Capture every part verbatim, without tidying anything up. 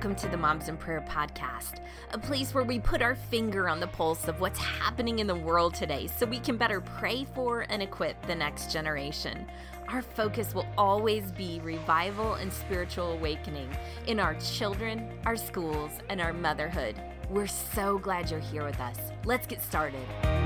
welcome to the Moms in Prayer podcast, a place where we put our finger on the pulse of what's happening in the world today so we can better pray for and equip the next generation. Our focus will always be revival and spiritual awakening in our children, our schools, and our motherhood. We're so glad you're here with us. Let's get started.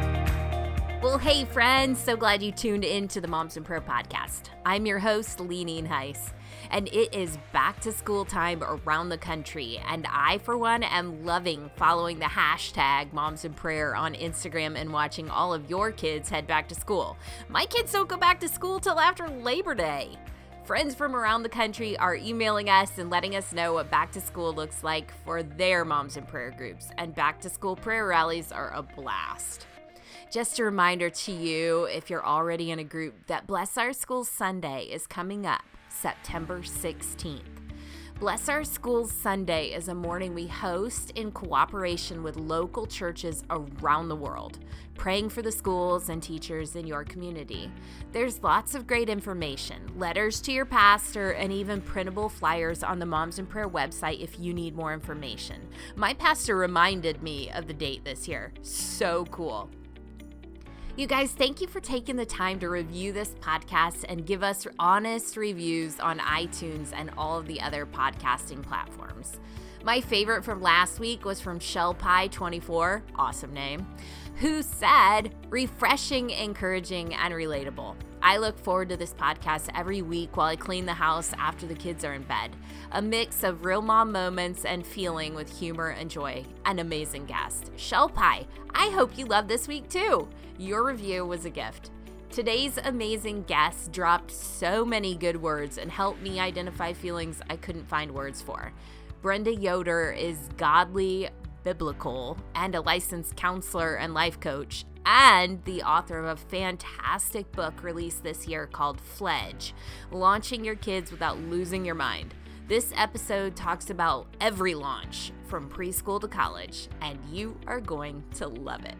Well, hey friends, so glad you tuned in to the Moms in Prayer podcast. I'm your host, Leanine Heiss. And it is back to school time around the country. And I, for one, am loving following the hashtag Moms in Prayer on Instagram and watching all of your kids head back to school. My kids don't go back to school till after Labor Day. Friends from around the country are emailing us and letting us know what back to school looks like for their Moms in Prayer groups. And back to school prayer rallies are a blast. Just a reminder to you, if you're already in a group, that Bless Our Schools Sunday is coming up September sixteenth. Bless Our Schools Sunday is a morning we host in cooperation with local churches around the world, praying for the schools and teachers in your community. There's lots of great information, letters to your pastor, and even printable flyers on the Moms in Prayer website if you need more information. My pastor reminded me of the date this year. So cool. You guys, thank you for taking the time to review this podcast and give us honest reviews on iTunes and all of the other podcasting platforms. My favorite from last week was from Shell Pie twenty-four, awesome name, who said, refreshing, encouraging, and relatable. I look forward to this podcast every week while I clean the house after the kids are in bed. A mix of real mom moments and feeling with humor and joy. An amazing guest. Shell Pie, I hope you love this week too. Your review was a gift. Today's amazing guest dropped so many good words and helped me identify feelings I couldn't find words for. Brenda Yoder is godly, biblical, and a licensed counselor and life coach, and the author of a fantastic book released this year called Fledge, Launching Your Kids Without Losing Your Mind. This episode talks about every launch from preschool to college, and you are going to love it.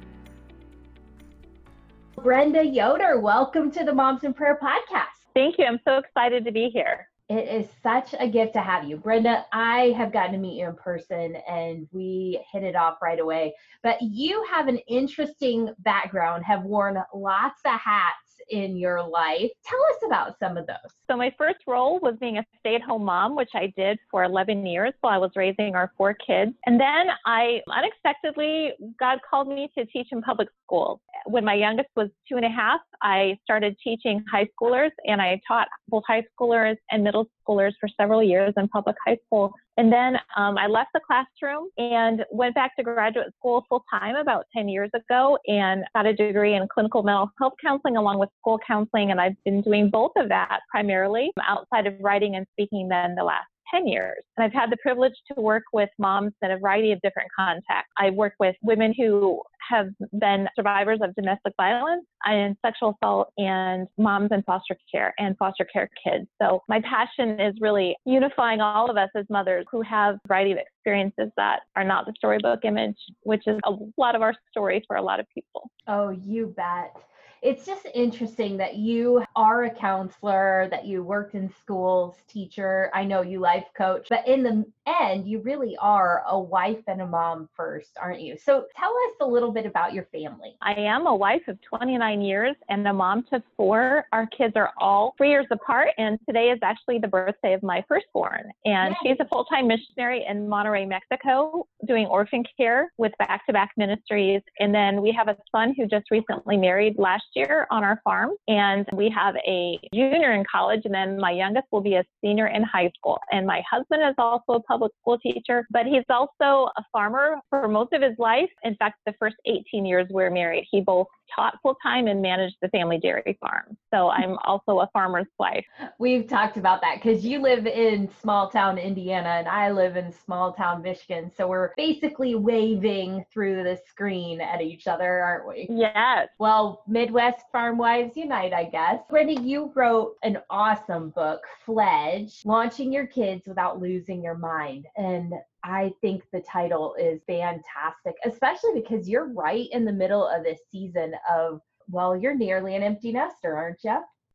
Brenda Yoder, welcome to the Moms in Prayer podcast. Thank you. I'm so excited to be here. It is such a gift to have you. Brenda, I have gotten to meet you in person and we hit it off right away. But you have an interesting background, have worn lots of hats in your life. Tell us about some of those. So my first role was being a stay-at-home mom, which I did for eleven years while I was raising our four kids. And then I unexpectedly, God called me to teach in public schools. When my youngest was two and a half, I started teaching high schoolers, and I taught both high schoolers and middle schoolers for several years in public high school. And then um, I left the classroom and went back to graduate school full time about ten years ago and got a degree in clinical mental health counseling along with school counseling. And I've been doing both of that primarily outside of writing and speaking then the last ten years. And I've had the privilege to work with moms in a variety of different contexts. I work with women who have been survivors of domestic violence and sexual assault, and moms in foster care and foster care kids. So my passion is really unifying all of us as mothers who have a variety of experiences that are not the storybook image, which is a lot of our stories for a lot of people. Oh, you bet. It's just interesting that you are a counselor, that you worked in schools, teacher. I know you life coach, but in the end, you really are a wife and a mom first, aren't you? So tell us a little bit about your family. I am a wife of twenty-nine years and a mom to four. Our kids are all three years apart, and today is actually the birthday of my firstborn. And Yay. She's a full-time missionary in Monterrey, Mexico, doing orphan care with Back-to-Back Ministries. And then we have a son who just recently married last year on our farm, and we have a junior in college, and then my youngest will be a senior in high school. And my husband is also a public school teacher, but he's also a farmer for most of his life. In fact, the first eighteen years we're married, he both taught full-time and managed the family dairy farm. So I'm also a farmer's wife. We've talked about that because you live in small town Indiana and I live in small town Michigan. So we're basically waving through the screen at each other, aren't we? Yes. Well, Midwest Farm Wives Unite, I guess. Brenda, you wrote an awesome book, Fledge, Launching Your Kids Without Losing Your Mind. And I think the title is fantastic, especially because you're right in the middle of this season of, well, you're nearly an empty nester, aren't you?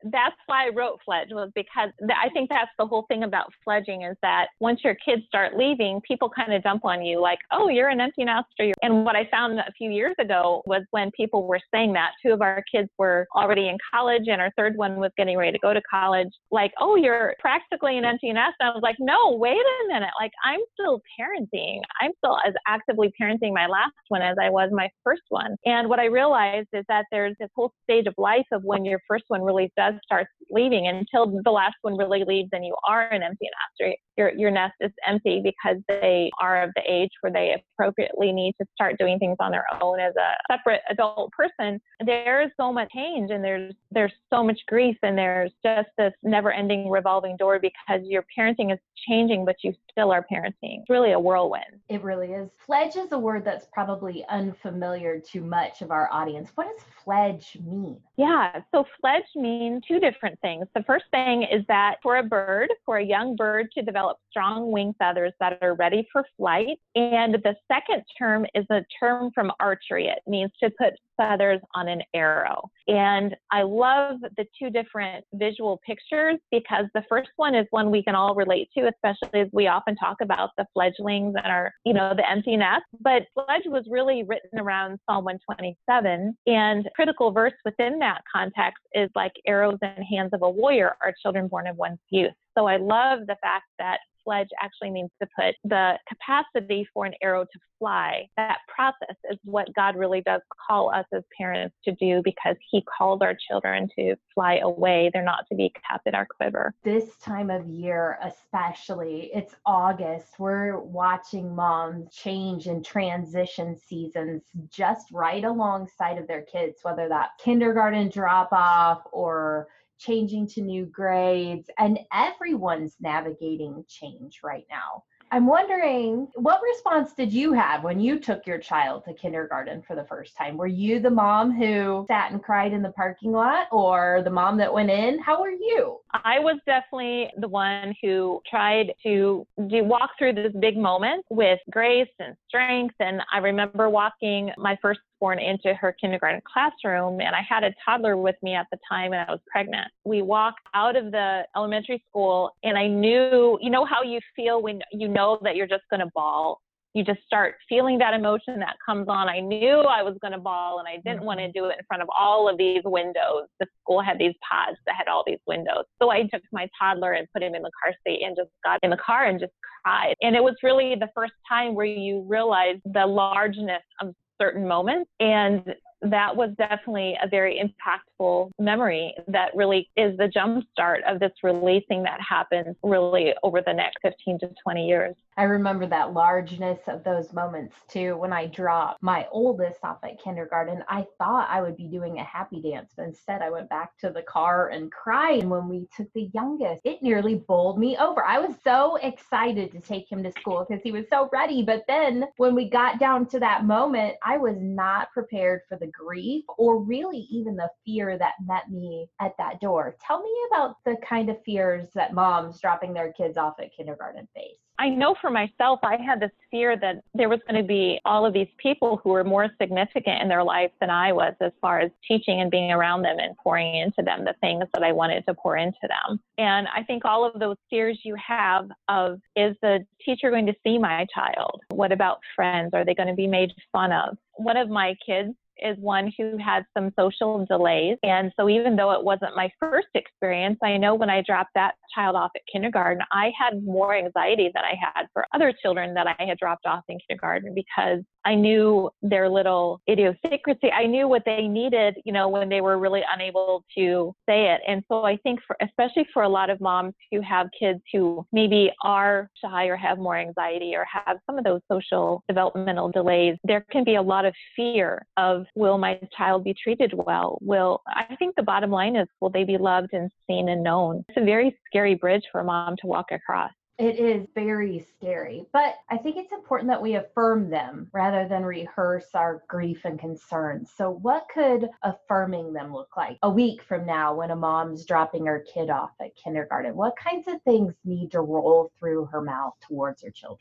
That's why I wrote Fledge, was because th- I think that's the whole thing about fledging, is that once your kids start leaving, people kind of dump on you like, oh, you're an empty nester. And what I found a few years ago was when people were saying that, two of our kids were already in college and our third one was getting ready to go to college, like, oh, you're practically an empty nest. And I was like, no, wait a minute. Like, I'm still parenting. I'm still as actively parenting my last one as I was my first one. And what I realized is that there's this whole stage of life of when your first one really does start leaving, and until the last one really leaves and you are an empty nester. Your, your nest is empty because they are of the age where they appropriately need to start doing things on their own as a separate adult person. There is so much change, and there's there's so much grief, and there's just this never-ending revolving door because your parenting is changing, but you still are parenting. It's really a whirlwind. It really is. Fledge is a word that's probably unfamiliar to much of our audience. What does fledge mean? Yeah, so fledge means two different things. The first thing is that for a bird, for a young bird to develop strong wing feathers that are ready for flight. And the second term is a term from archery. It means to put feathers on an arrow. And I love the two different visual pictures because the first one is one we can all relate to, especially as we often talk about the fledglings and our, you know, the empty nest. But fledge was really written around Psalm one twenty-seven. And critical verse within that context is like arrows in hands of a warrior are children born of one's youth. So I love the fact that fledge actually means to put the capacity for an arrow to fly. That process is what God really does call us as parents to do, because he called our children to fly away. They're not to be kept in our quiver. This time of year, especially, it's August. We're watching moms change and transition seasons just right alongside of their kids, whether that's kindergarten drop off or changing to new grades, and everyone's navigating change right now. I'm wondering, what response did you have when you took your child to kindergarten for the first time? Were you the mom who sat and cried in the parking lot, or the mom that went in? How were you? I was definitely the one who tried to do walk through this big moment with grace and strength. And I remember walking my firstborn into her kindergarten classroom, and I had a toddler with me at the time, and I was pregnant. We walked out of the elementary school, and I knew, you know how you feel when you know that you're just going to bawl. You just start feeling that emotion that comes on. I knew I was going to bawl, and I didn't want to do it in front of all of these windows. The school had these pods that had all these windows. So I took my toddler and put him in the car seat and just got in the car and just cried. And it was really the first time where you realize the largeness of certain moments. And that was definitely a very impactful memory that really is the jumpstart of this releasing that happens really over the next fifteen to twenty years. I remember that largeness of those moments too. When I dropped my oldest off at kindergarten, I thought I would be doing a happy dance, but instead I went back to the car and cried. And when we took the youngest, it nearly bowled me over. I was so excited to take him to school because he was so ready. But then when we got down to that moment, I was not prepared for the grief or really even the fear that met me at that door. Tell me about the kind of fears that moms dropping their kids off at kindergarten face. I know for myself, I had this fear that there was going to be all of these people who were more significant in their lives than I was, as far as teaching and being around them and pouring into them the things that I wanted to pour into them. And I think all of those fears you have of, is the teacher going to see my child? What about friends? Are they going to be made fun of? One of my kids is one who had some social delays. And so even though it wasn't my first experience, I know when I dropped that child off at kindergarten, I had more anxiety than I had for other children that I had dropped off in kindergarten, because I knew their little idiosyncrasy. I knew what they needed, you know, when they were really unable to say it. And so I think for, especially for a lot of moms who have kids who maybe are shy or have more anxiety or have some of those social developmental delays, there can be a lot of fear of, will my child be treated well? Will, I think the bottom line is, will they be loved and seen and known? It's a very scary bridge for a mom to walk across. It is very scary, but I think it's important that we affirm them rather than rehearse our grief and concerns. So what could affirming them look like a week from now when a mom's dropping her kid off at kindergarten? What kinds of things need to roll through her mouth towards her children?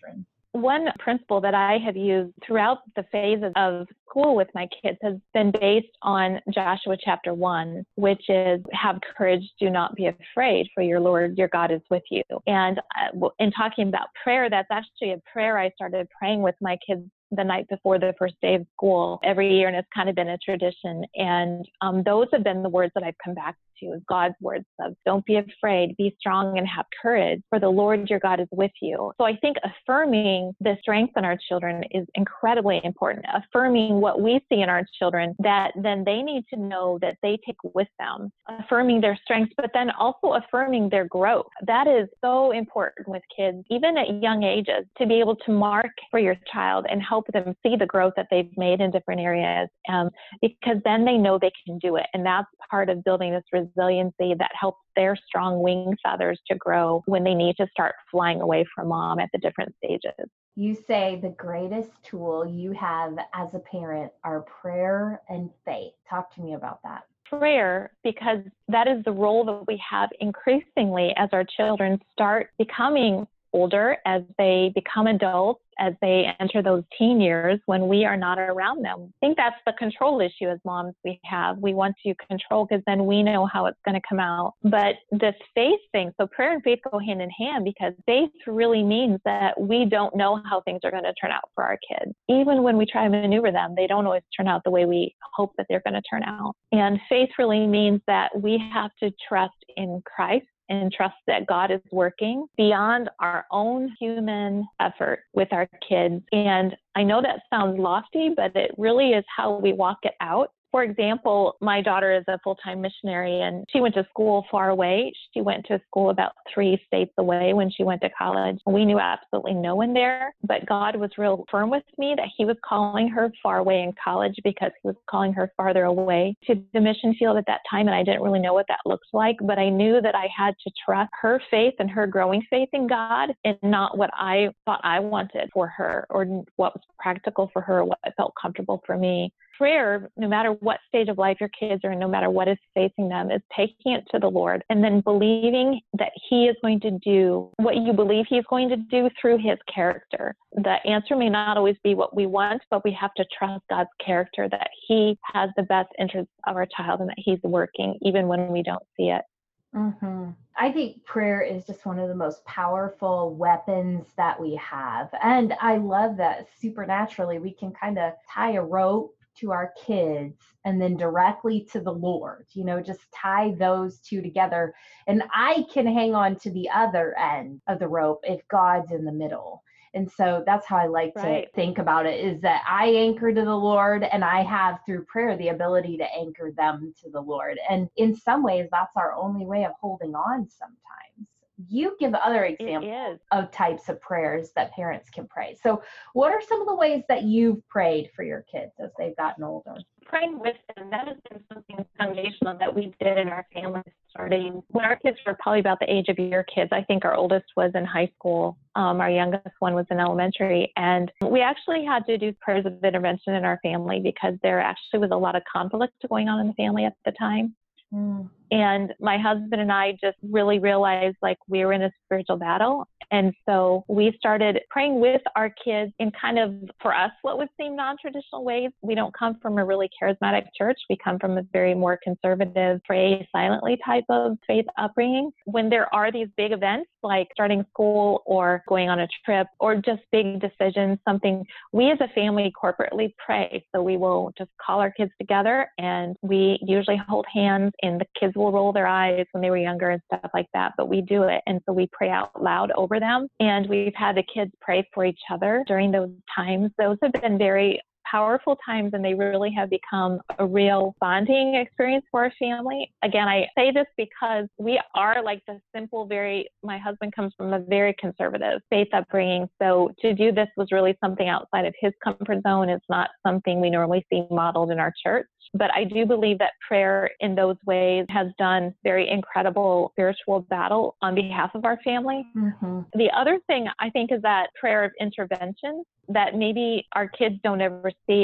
one principle that I have used throughout the phases of school with my kids has been based on Joshua chapter one, which is have courage, do not be afraid, for your Lord, your God is with you. And uh, in talking about prayer, that's actually a prayer I started praying with my kids the night before the first day of school every year, and it's kind of been a tradition. And um, those have been the words that I've come back to, is God's words of don't be afraid, be strong and have courage, for the Lord your God is with you. So I think affirming the strength in our children is incredibly important. Affirming what we see in our children that then they need to know that they take with them, affirming their strengths, but then also affirming their growth. That is so important with kids, even at young ages, to be able to mark for your child and help them see the growth that they've made in different areas, um, because then they know they can do it. And that's part of building this resiliency that helps their strong wing feathers to grow when they need to start flying away from mom at the different stages. You say the greatest tool you have as a parent are prayer and faith. Talk to me about that. Prayer, because that is the role that we have increasingly as our children start becoming older, as they become adults, as they enter those teen years when we are not around them. I think that's the control issue as moms we have. We want to control because then we know how it's going to come out. But this faith thing, so prayer and faith go hand in hand, because faith really means that we don't know how things are going to turn out for our kids. Even when we try to maneuver them, they don't always turn out the way we hope that they're going to turn out. And faith really means that we have to trust in Christ and trust that God is working beyond our own human effort with our kids. And I know that sounds lofty, but it really is how we walk it out. For example, my daughter is a full-time missionary, and she went to school far away. She went to school about three states away when she went to college. We knew absolutely no one there, but God was real firm with me that he was calling her far away in college, because he was calling her farther away to the mission field at that time, and I didn't really know what that looked like, but I knew that I had to trust her faith and her growing faith in God, and not what I thought I wanted for her or what was practical for her, or what felt comfortable for me. Prayer, no matter what stage of life your kids are in, no matter what is facing them, is taking it to the Lord and then believing that he is going to do what you believe he's going to do through his character. The answer may not always be what we want, but we have to trust God's character, that he has the best interests of our child and that he's working even when we don't see it. Mm-hmm. I think prayer is just one of the most powerful weapons that we have. And I love that supernaturally we can kind of tie a rope to our kids and then directly to the Lord, you know, just tie those two together. And I can hang on to the other end of the rope if God's in the middle. And so that's how I like Right. to think about it, is that I anchor to the Lord, and I have through prayer the ability to anchor them to the Lord. And in some ways, that's our only way of holding on sometimes. You give other examples of types of prayers that parents can pray. So what are some of the ways that you've prayed for your kids as they've gotten older? Praying with them, that has been something foundational that we did in our family starting when our kids were probably about the age of your kids. I think our oldest was in high school. Um, our youngest one was in elementary. And we actually had to do prayers of intervention in our family because there actually was a lot of conflict going on in the family at the time. Mm. And my husband and I just really realized like we were in a spiritual battle. And so we started praying with our kids in kind of, for us, what would seem non-traditional ways. We don't come from a really charismatic church. We come from a very more conservative, pray silently type of faith upbringing. When there are these big events like starting school or going on a trip or just big decisions, something we as a family corporately pray. So we will just call our kids together and we usually hold hands, and the kids will roll their eyes when they were younger and stuff like that, but we do it. And so we pray out loud over them, and we've had the kids pray for each other during those times. Those have been very powerful times, and they really have become a real bonding experience for our family. Again, I say this because we are like the simple, very, my husband comes from a very conservative faith upbringing. So to do this was really something outside of his comfort zone. It's not something we normally see modeled in our church. But I do believe that prayer in those ways has done very incredible spiritual battle on behalf of our family. Mm-hmm. The other thing I think is that prayer of intervention, that maybe our kids don't ever see us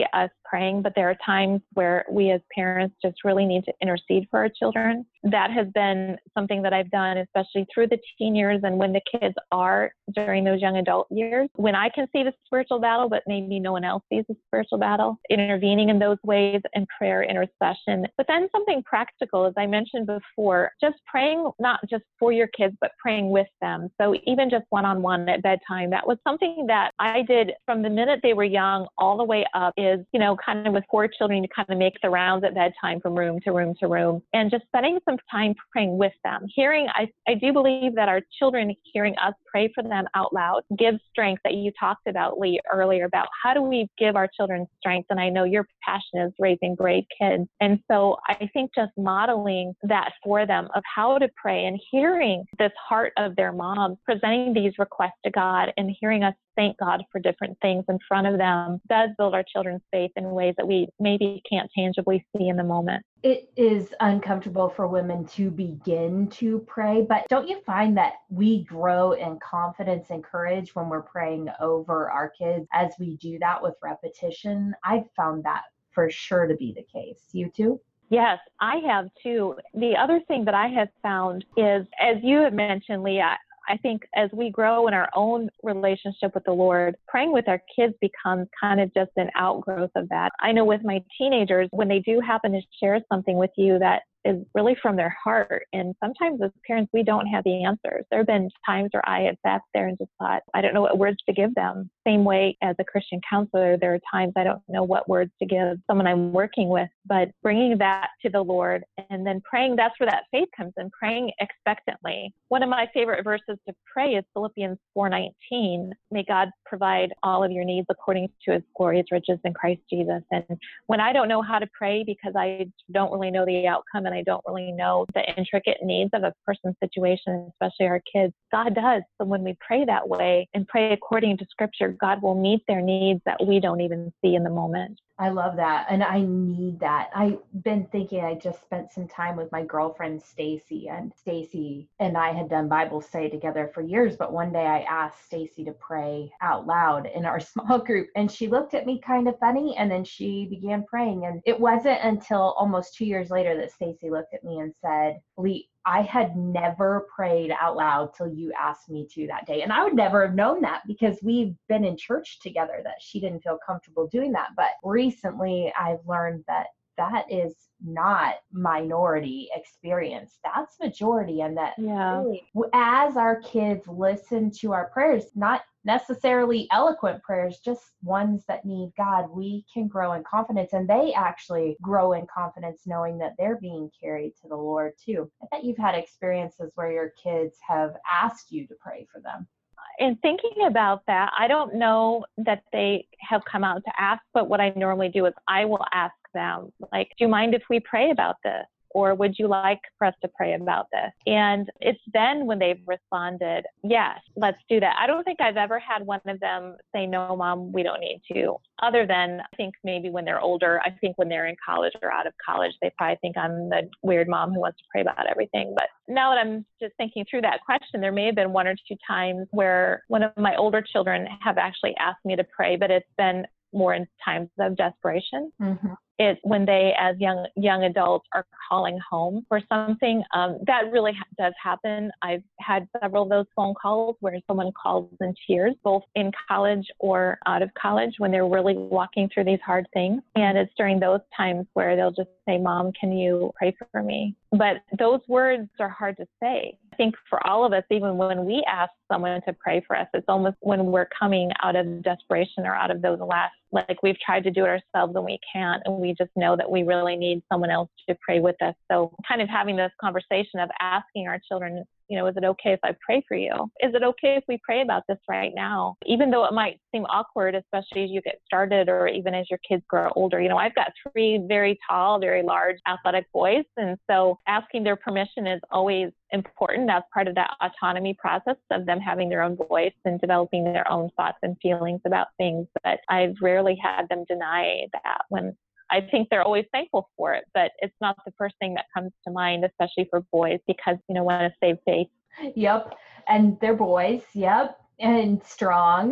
praying, but there are times where we as parents just really need to intercede for our children. That has been something that I've done, especially through the teen years and when the kids are during those young adult years, when I can see the spiritual battle, but maybe no one else sees the spiritual battle, intervening in those ways in prayer, intercession. But then something practical, as I mentioned before, just praying, not just for your kids, but praying with them. So even just one-on-one at bedtime, that was something that I did from the minute they were young all the way up is, you know, kind of with four children, you kind of make the rounds at bedtime from room to room to room and just spending some time praying with them. Hearing, I, I do believe that our children hearing us pray for them out loud gives strength that you talked about, Lee, earlier about how do we give our children strength? And I know your passion is raising brave kids. And so I think just modeling that for them of how to pray and hearing this heart of their moms, presenting these requests to God and hearing us thank God for different things in front of them does build our children's faith in ways that we maybe can't tangibly see in the moment. It is uncomfortable for women to begin to pray, but don't you find that we grow in confidence and courage when we're praying over our kids as we do that with repetition? I've found that for sure to be the case. You too? Yes, I have too. The other thing that I have found is, as you have mentioned, Leah, I think as we grow in our own relationship with the Lord, praying with our kids becomes kind of just an outgrowth of that. I know with my teenagers, when they do happen to share something with you that is really from their heart. And sometimes as parents, we don't have the answers. There have been times where I have sat there and just thought, I don't know what words to give them. Same way as a Christian counselor, there are times I don't know what words to give someone I'm working with, but bringing that to the Lord and then praying, that's where that faith comes in, praying expectantly. One of my favorite verses to pray is Philippians four nineteen. May God provide all of your needs according to his glorious riches in Christ Jesus. And when I don't know how to pray because I don't really know the outcome and I don't really know the intricate needs of a person's situation, especially our kids, God does. So when we pray that way and pray according to Scripture, God will meet their needs that we don't even see in the moment. I love that. And I need that. I've been thinking, I just spent some time with my girlfriend, Stacy, and Stacy and I had done Bible study together for years. But one day I asked Stacy to pray out loud in our small group and she looked at me kind of funny and then she began praying. And it wasn't until almost two years later that Stacy looked at me and said, Lee, I had never prayed out loud till you asked me to that day. And I would never have known that because we've been in church together that she didn't feel comfortable doing that. But recently I've learned that that is not minority experience. That's majority. And that yeah. really, as our kids listen to our prayers, not necessarily eloquent prayers, just ones that need God, we can grow in confidence. And they actually grow in confidence knowing that they're being carried to the Lord too. I bet you've had experiences where your kids have asked you to pray for them. In thinking about that, I don't know that they have come out to ask, but what I normally do is I will ask them, like, do you mind if we pray about this? Or would you like for us to pray about this? And it's then when they've responded, yes, let's do that. I don't think I've ever had one of them say, no, Mom, we don't need to. Other than I think maybe when they're older, I think when they're in college or out of college, they probably think I'm the weird mom who wants to pray about everything. But now that I'm just thinking through that question, there may have been one or two times where one of my older children have actually asked me to pray, but it's been more in times of desperation. Mm-hmm. It's when they, as young young adults, are calling home for something. Um, that really ha- does happen. I've had several of those phone calls where someone calls in tears, both in college or out of college, when they're really walking through these hard things. And it's during those times where they'll just say, Mom, can you pray for me? But those words are hard to say. I think for all of us, even when we ask someone to pray for us, it's almost when we're coming out of desperation or out of those last, like we've tried to do it ourselves and we can't, and we just know that we really need someone else to pray with us. So kind of having this conversation of asking our children, you know, is it okay if I pray for you? Is it okay if we pray about this right now? Even though it might seem awkward, especially as you get started or even as your kids grow older. You know, I've got three very tall, very large athletic boys. And so asking their permission is always important. That's part of that autonomy process of them having their own voice and developing their own thoughts and feelings about things. But I've rarely had them deny that when I think they're always thankful for it, but it's not the first thing that comes to mind, especially for boys, because, you know, want to save face. Yep. And they're boys. Yep. And strong.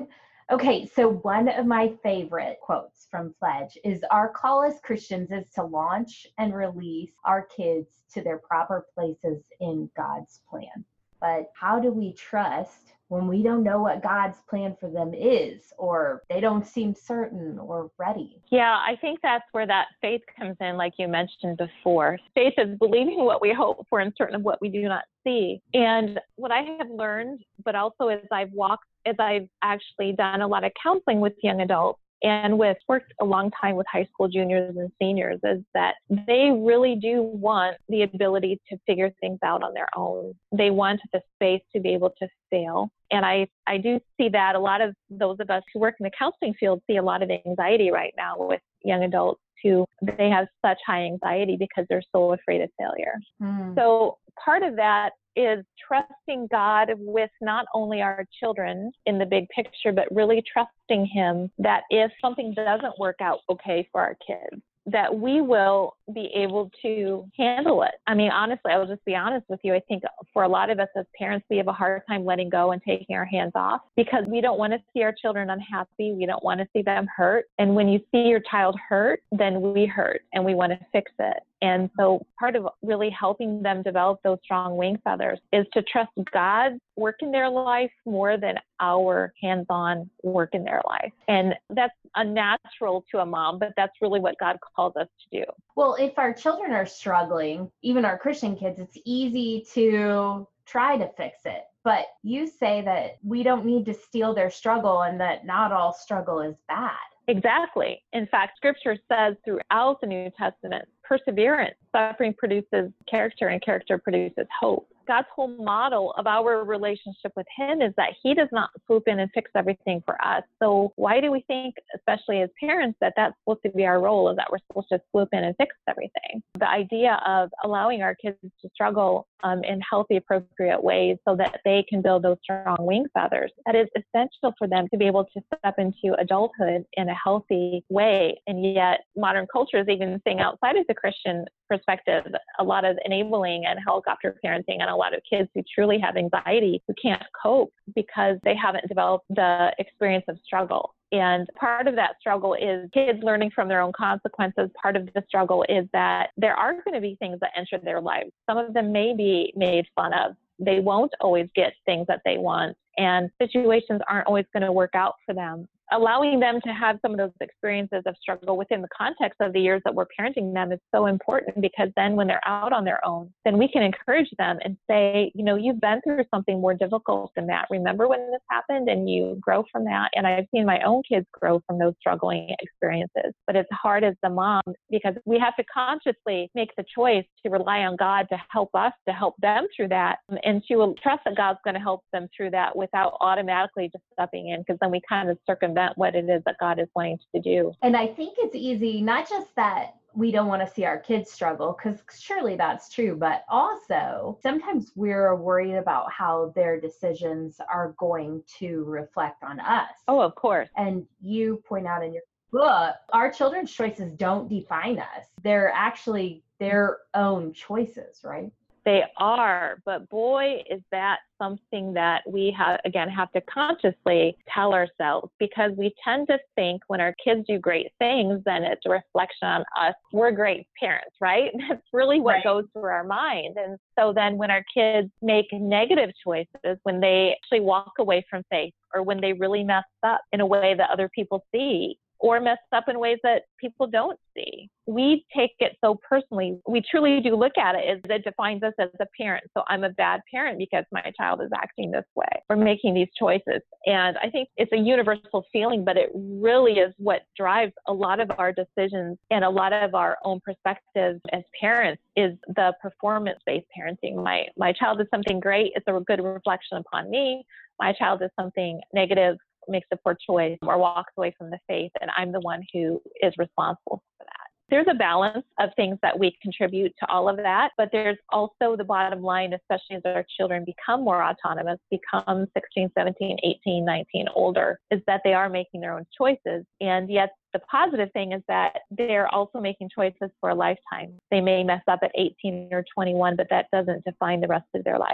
Okay, so one of my favorite quotes from Pledge is our call as Christians is to launch and release our kids to their proper places in God's plan. But how do we trust when we don't know what God's plan for them is, or they don't seem certain or ready? Yeah, I think that's where that faith comes in, like you mentioned before. Faith is believing what we hope for and certain of what we do not see. And what I have learned, but also as I've walked, as I've actually done a lot of counseling with young adults, and with worked a long time with high school juniors and seniors, is that they really do want the ability to figure things out on their own. They want the space to be able to fail. And I, I do see that a lot of those of us who work in the counseling field see a lot of anxiety right now with young adults who they have such high anxiety because they're so afraid of failure. Mm. So part of that is trusting God with not only our children in the big picture, but really trusting Him that if something doesn't work out okay for our kids, that we will be able to handle it. I mean, honestly, I will just be honest with you. I think for a lot of us as parents, we have a hard time letting go and taking our hands off because we don't want to see our children unhappy. We don't want to see them hurt. And when you see your child hurt, then we hurt and we want to fix it. And so part of really helping them develop those strong wing feathers is to trust God's work in their life more than our hands-on work in their life. And that's unnatural to a mom, but that's really what God calls us to do. Well, if our children are struggling, even our Christian kids, it's easy to try to fix it. But you say that we don't need to steal their struggle and that not all struggle is bad. Exactly. In fact, Scripture says throughout the New Testament, perseverance, suffering produces character and character produces hope. God's whole model of our relationship with Him is that He does not swoop in and fix everything for us. So why do we think, especially as parents, that that's supposed to be our role, is that we're supposed to swoop in and fix everything? The idea of allowing our kids to struggle um, in healthy, appropriate ways so that they can build those strong wing feathers, that is essential for them to be able to step into adulthood in a healthy way. And yet modern culture is even saying outside of the Christian perspective, a lot of enabling and helicopter parenting and a lot of kids who truly have anxiety who can't cope because they haven't developed the experience of struggle. And part of that struggle is kids learning from their own consequences. Part of the struggle is that there are going to be things that enter their lives. Some of them may be made fun of. They won't always get things that they want, and situations aren't always going to work out for them. Allowing them to have some of those experiences of struggle within the context of the years that we're parenting them is so important, because then when they're out on their own, then we can encourage them and say, you know, you've been through something more difficult than that. Remember when this happened, and you grow from that. And I've seen my own kids grow from those struggling experiences. But it's hard as the mom because we have to consciously make the choice to rely on God to help us, to help them through that, and to trust that God's going to help them through that without automatically just stepping in, because then we kind of circumvent what it is that God is wanting to do. And I think it's easy, not just that we don't want to see our kids struggle, because surely that's true, but also sometimes we're worried about how their decisions are going to reflect on us. Oh, of course. And you point out in your book, our children's choices don't define us. They're actually their own choices, right? They are, but boy, is that something that we have, again, have to consciously tell ourselves, because we tend to think when our kids do great things, then it's a reflection on us. We're great parents, right? That's really what right. goes through our mind. And so then when our kids make negative choices, when they actually walk away from faith, or when they really mess up in a way that other people see, or mess up in ways that people don't see, we take it so personally. We truly do look at it as it defines us as a parent. So I'm a bad parent because my child is acting this way or making these choices. And I think it's a universal feeling, but it really is what drives a lot of our decisions and a lot of our own perspectives as parents is the performance-based parenting. My, my child is something great. It's a good reflection upon me. My child is something negative, makes a poor choice, or walks away from the faith, and I'm the one who is responsible for that. There's a balance of things that we contribute to all of that, but there's also the bottom line, especially as our children become more autonomous, become sixteen, seventeen, eighteen, nineteen, older, is that they are making their own choices. And yet the positive thing is that they're also making choices for a lifetime. They may mess up at eighteen or twenty-one, but that doesn't define the rest of their life.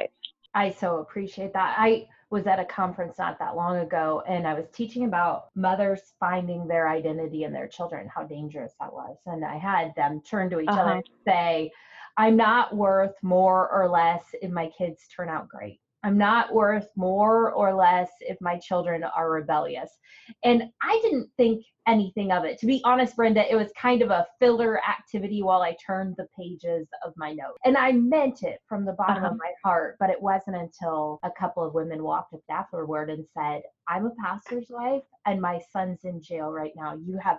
I so appreciate that. I was at a conference not that long ago, and I was teaching about mothers finding their identity in their children, how dangerous that was. And I had them turn to each other Uh-huh. and say, I'm not worth more or less if my kids turn out great. I'm not worth more or less if my children are rebellious. And I didn't think anything of it. To be honest, Brenda, it was kind of a filler activity while I turned the pages of my notes. And I meant it from the bottom Uh-huh. of my heart, but it wasn't until a couple of women walked up afterward and said, I'm a pastor's wife and my son's in jail right now. You have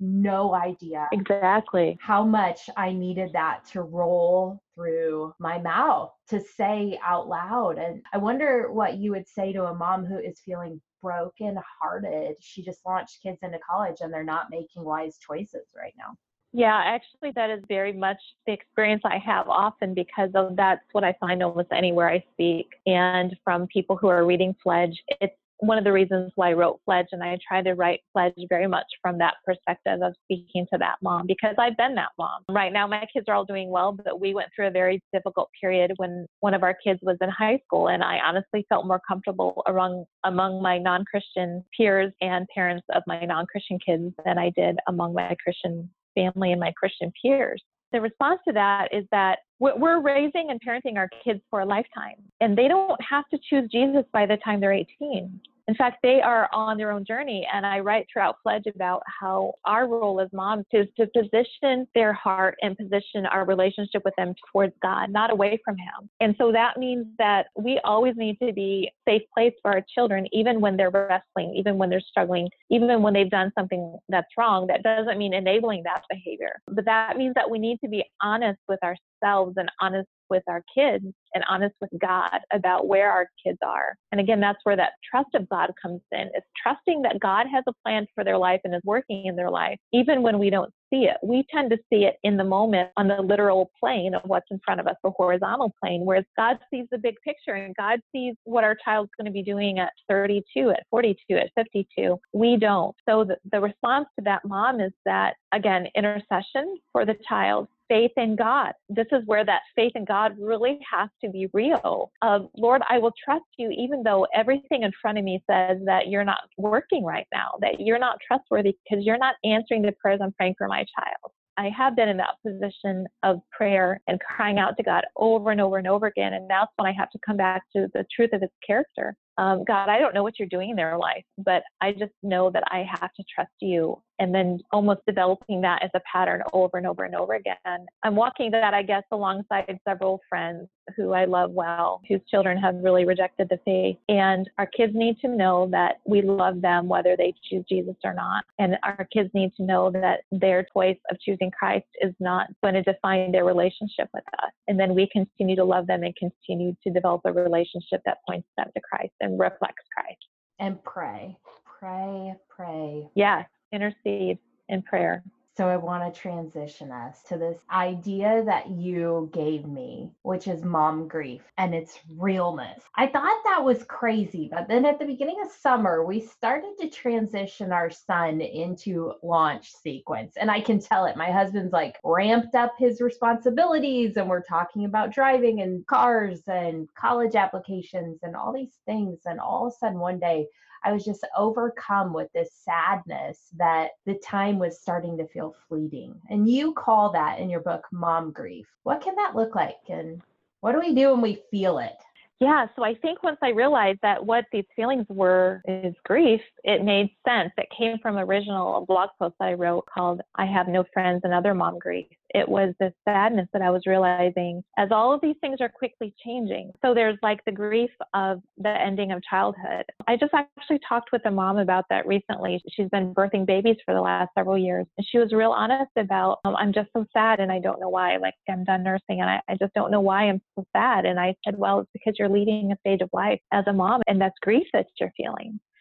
no idea Exactly. how much I needed that to roll through my mouth, to say out loud. And I wonder what you would say to a mom who is feeling broken hearted. She just launched kids into college and they're not making wise choices right now. Yeah, actually, that is very much the experience I have often, because of that's what I find almost anywhere I speak. And from people who are reading Pledge, it's one of the reasons why I wrote Pledge, and I try to write Pledge very much from that perspective of speaking to that mom, because I've been that mom. Right now, my kids are all doing well, but we went through a very difficult period when one of our kids was in high school, and I honestly felt more comfortable among, among my non-Christian peers and parents of my non-Christian kids than I did among my Christian family and my Christian peers. The response to that is that we're raising and parenting our kids for a lifetime, and they don't have to choose Jesus by the time they're eighteen. In fact, they are on their own journey, and I write throughout Pledge about how our role as moms is to position their heart and position our relationship with them towards God, not away from Him. And so that means that we always need to be a safe place for our children, even when they're wrestling, even when they're struggling, even when they've done something that's wrong. That doesn't mean enabling that behavior, but that means that we need to be honest with ourselves and honest with our kids and honest with God about where our kids are. And again, that's where that trust of God comes in. It's trusting that God has a plan for their life and is working in their life, even when we don't see it. We tend to see it in the moment on the literal plane of what's in front of us, the horizontal plane, whereas God sees the big picture and God sees what our child's going to be doing at thirty-two, at forty-two, at fifty-two. We don't. So the, the response to that mom is that, again, intercession for the child, faith in God. This is where that faith in God really has to be real. Of, Lord, I will trust you even though everything in front of me says that you're not working right now, that you're not trustworthy because you're not answering the prayers I'm praying for my child. I have been in that position of prayer and crying out to God over and over and over again. And that's when I have to come back to the truth of His character. Um, God, I don't know what you're doing in their life, but I just know that I have to trust you. And then almost developing that as a pattern over and over and over again. I'm walking that, I guess, alongside several friends who I love well, whose children have really rejected the faith. And our kids need to know that we love them whether they choose Jesus or not. And our kids need to know that their choice of choosing Christ is not going to define their relationship with us. And then we continue to love them and continue to develop a relationship that points them to Christ and reflects Christ. And pray, pray, pray. Yes, intercede in prayer. So I want to transition us to this idea that you gave me, which is mom grief and its realness. I thought that was crazy, but then at the beginning of summer, we started to transition our son into launch sequence. And I can tell it. My husband's like ramped up his responsibilities, and we're talking about driving and cars and college applications and all these things. And all of a sudden one day, I was just overcome with this sadness that the time was starting to feel fleeting. And you call that in your book, mom grief. What can that look like? And what do we do when we feel it? Yeah, so I think once I realized that what these feelings were is grief, it made sense. It came from original blog post that I wrote called I Have No Friends and Other Mom Grief. It was this sadness that I was realizing as all of these things are quickly changing. So there's like the grief of the ending of childhood. I just actually talked with a mom about that recently. She's been birthing babies for the last several years. And she was real honest about, um, I'm just so sad and I don't know why. Like I'm done nursing and I, I just don't know why I'm so sad. And I said, well, it's because you're leading a stage of life as a mom and that's grief that you're feeling.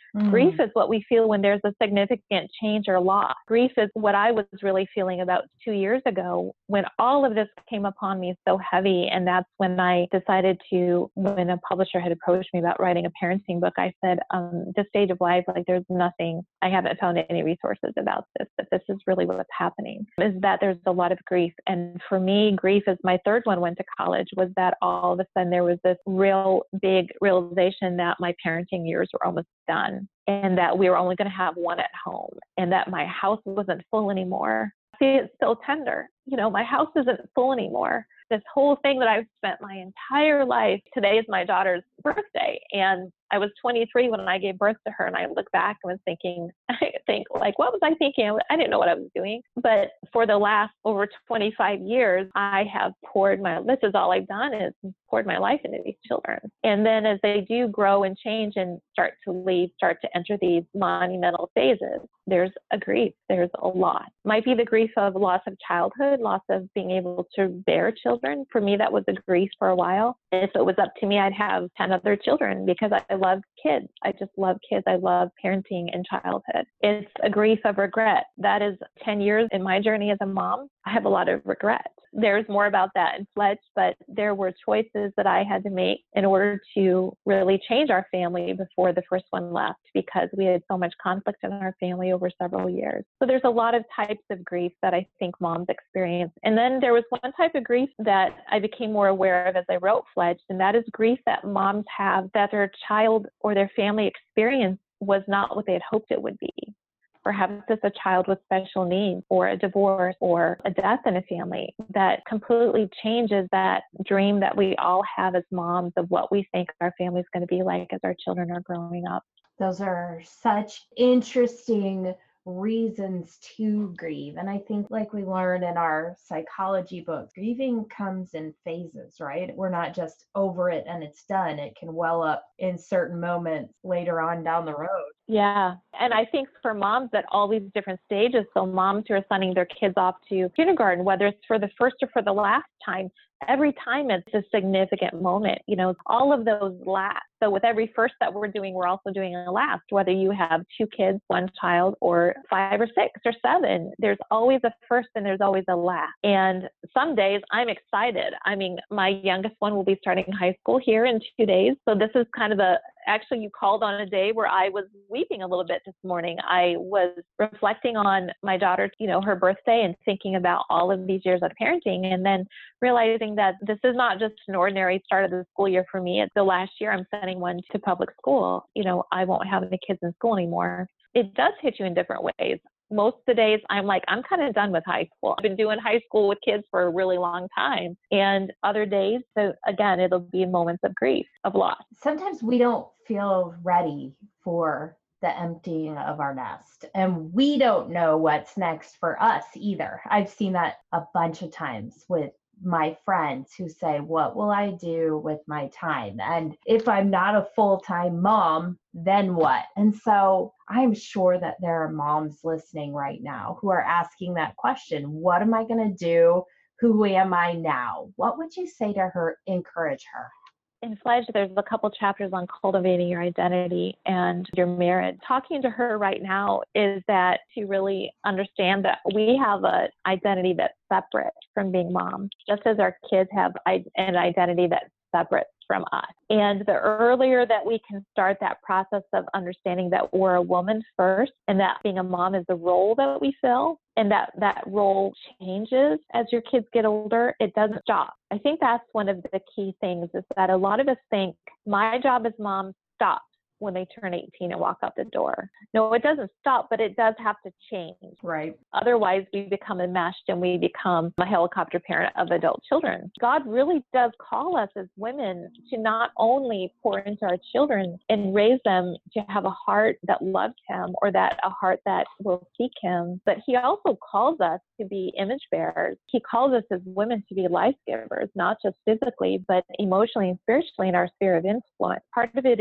Grief Mm. is what we feel when there's a significant change or loss. Grief is what I was really feeling about two years ago when all of this came upon me so heavy. And that's when I decided to, when a publisher had approached me about writing a parenting book, I said, um, this stage of life, like there's nothing, I haven't found any resources about this, but this is really what's happening, is that there's a lot of grief. And for me, grief as my third one went to college was that all of a sudden there was this real big realization that my parenting years were almost done and that we were only going to have one at home and that my house wasn't full anymore. See, it's still tender. You know, my house isn't full anymore. This whole thing that I've spent my entire life, today is my daughter's birthday. And I was twenty-three when I gave birth to her. And I look back and was thinking, I think like, what was I thinking? I didn't know what I was doing. But for the last over twenty-five years, I have poured my, this is all I've done is poured my life into these children. And then as they do grow and change and start to leave, start to enter these monumental phases, there's a grief, there's a loss. Might be the grief of loss of childhood, loss of being able to bear children. For me, that was a grief for a while. If it was up to me, I'd have ten other children because I love kids. I just love kids. I love parenting and childhood. It's a grief of regret. That is ten years in my journey as a mom. I have a lot of regret. There's more about that in Fledge, but there were choices that I had to make in order to really change our family before the first one left because we had so much conflict in our family over several years. So there's a lot of types of grief that I think moms experience. And then there was one type of grief that I became more aware of as I wrote Fledge, and that is grief that moms have that their child or their family experience was not what they had hoped it would be. Perhaps it's a child with special needs or a divorce or a death in a family that completely changes that dream that we all have as moms of what we think our family is going to be like as our children are growing up. Those are such interesting reasons to grieve. And I think, like we learn in our psychology books, grieving comes in phases, right? We're not just over it and it's done. It can well up in certain moments later on down the road. Yeah. And I think for moms at all these different stages, so moms who are sending their kids off to kindergarten, whether it's for the first or for the last time, every time it's a significant moment. You know, all of those last. So with every first that we're doing, we're also doing a last, whether you have two kids, one child, or five or six or seven, there's always a first and there's always a last. And some days I'm excited. I mean, my youngest one will be starting high school here in two days. So this is kind of a, actually you called on a day where I was weeping a little bit this morning. I was reflecting on my daughter, you know, her birthday and thinking about all of these years of parenting and then realizing that this is not just an ordinary start of the school year for me. It's the last year I'm sending one to public school. You know, I won't have any kids in school anymore. It does hit you in different ways. Most of the days I'm like, I'm kind of done with high school. I've been doing high school with kids for a really long time. And other days, so again, it'll be moments of grief, of loss. Sometimes we don't feel ready for the emptying of our nest, and we don't know what's next for us either. I've seen that a bunch of times with my friends who say, what will I do with my time? And if I'm not a full-time mom, then what? And so I'm sure that there are moms listening right now who are asking that question. What am I going to do? Who am I now? What would you say to her? Encourage her. In Fledge, there's a couple chapters on cultivating your identity and your marriage. Talking to her right now is that to really understand that we have an identity that's separate from being mom, just as our kids have an identity that's separate from us. And the earlier that we can start that process of understanding that we're a woman first and that being a mom is the role that we fill and that that role changes as your kids get older, it doesn't stop. I think that's one of the key things is that a lot of us think my job as mom stops when they turn eighteen and walk out the door. No, it doesn't stop, but it does have to change. Right. Otherwise, we become enmeshed and we become a helicopter parent of adult children. God really does call us as women to not only pour into our children and raise them to have a heart that loves him or that a heart that will seek him, but he also calls us to be image bearers. He calls us as women to be life givers, not just physically, but emotionally and spiritually in our sphere of influence. Part of it is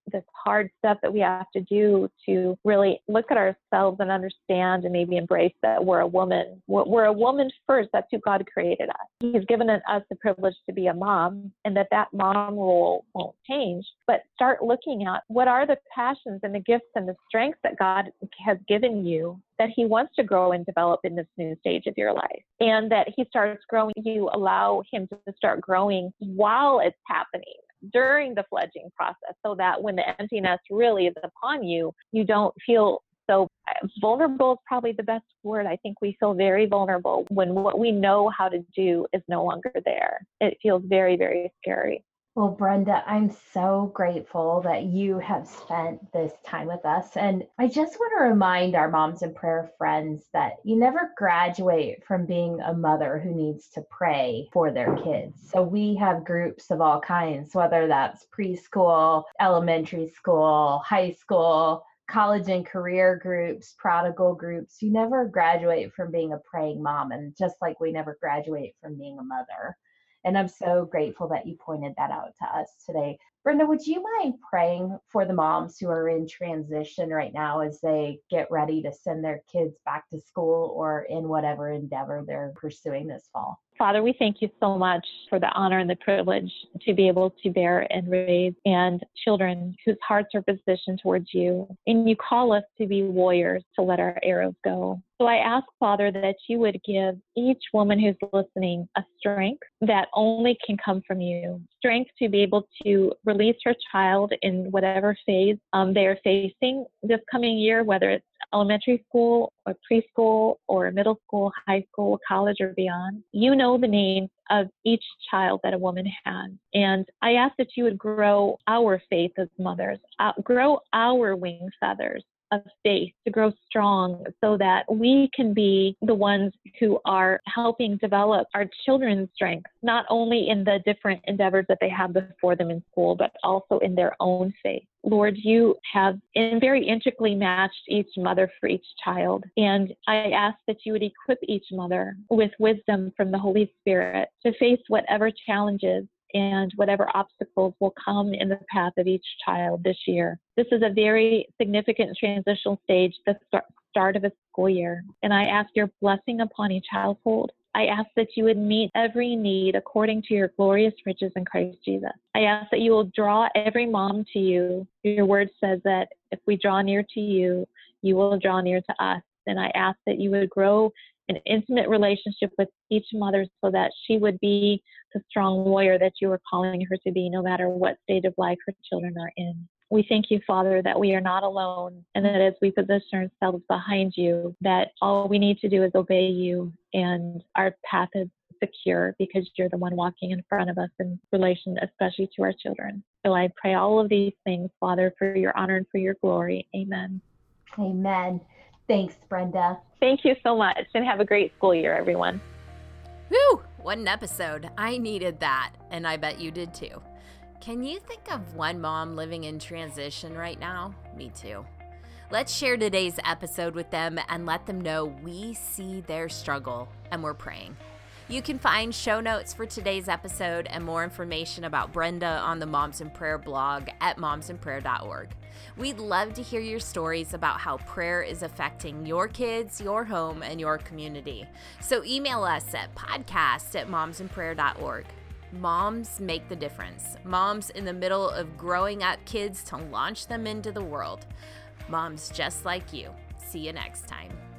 this hard stuff that we have to do to really look at ourselves and understand and maybe embrace that we're a woman. We're a woman first. That's who God created us. He's given us the privilege to be a mom, and that that mom role won't change. But start looking at what are the passions and the gifts and the strengths that God has given you that he wants to grow and develop in this new stage of your life. And that he starts growing, you allow him to start growing while it's happening, during the fledging process, so that when the emptiness really is upon you, you don't feel so vulnerable is probably the best word. I think we feel very vulnerable when what we know how to do is no longer there. It feels very, very scary. Well, Brenda, I'm so grateful that you have spent this time with us. And I just want to remind our Moms in Prayer friends that you never graduate from being a mother who needs to pray for their kids. So we have groups of all kinds, whether that's preschool, elementary school, high school, college and career groups, prodigal groups. You never graduate from being a praying mom. And just like we never graduate from being a mother. And I'm so grateful that you pointed that out to us today. Brenda, would you mind praying for the moms who are in transition right now as they get ready to send their kids back to school or in whatever endeavor they're pursuing this fall? Father, we thank you so much for the honor and the privilege to be able to bear and raise and children whose hearts are positioned towards you. And you call us to be warriors, to let our arrows go. So I ask, Father, that you would give each woman who's listening a strength that only can come from you. Strength to be able to release her child in whatever phase um, they are facing this coming year, whether it's elementary school or preschool or middle school, high school, college, or beyond. You know the names of each child that a woman has. And I ask that you would grow our faith as mothers, uh, grow our wing feathers of faith to grow strong so that we can be the ones who are helping develop our children's strength, not only in the different endeavors that they have before them in school, but also in their own faith. Lord, you have in very intricately matched each mother for each child. And I ask that you would equip each mother with wisdom from the Holy Spirit to face whatever challenges and whatever obstacles will come in the path of each child this year. This is a very significant transitional stage, the start of a school year. And I ask your blessing upon each household. I ask that you would meet every need according to your glorious riches in Christ Jesus. I ask that you will draw every mom to you. Your word says that if we draw near to you, you will draw near to us. And I ask that you would grow an intimate relationship with each mother so that she would be the strong warrior that you are calling her to be, no matter what stage of life her children are in. We thank you, Father, that we are not alone, and that as we position ourselves behind you, that all we need to do is obey you, and our path is secure because you're the one walking in front of us in relation, especially to our children. So I pray all of these things, Father, for your honor and for your glory. Amen. Amen. Thanks, Brenda. Thank you so much, and have a great school year, everyone. Whew, what an episode. I needed that, and I bet you did too. Can you think of one mom living in transition right now? Me too. Let's share today's episode with them and let them know we see their struggle and we're praying. You can find show notes for today's episode and more information about Brenda on the Moms in Prayer blog at moms in prayer dot org. We'd love to hear your stories about how prayer is affecting your kids, your home, and your community. So email us at podcast at moms in prayer dot org. Moms make the difference. Moms in the middle of growing up kids to launch them into the world. Moms just like you. See you next time.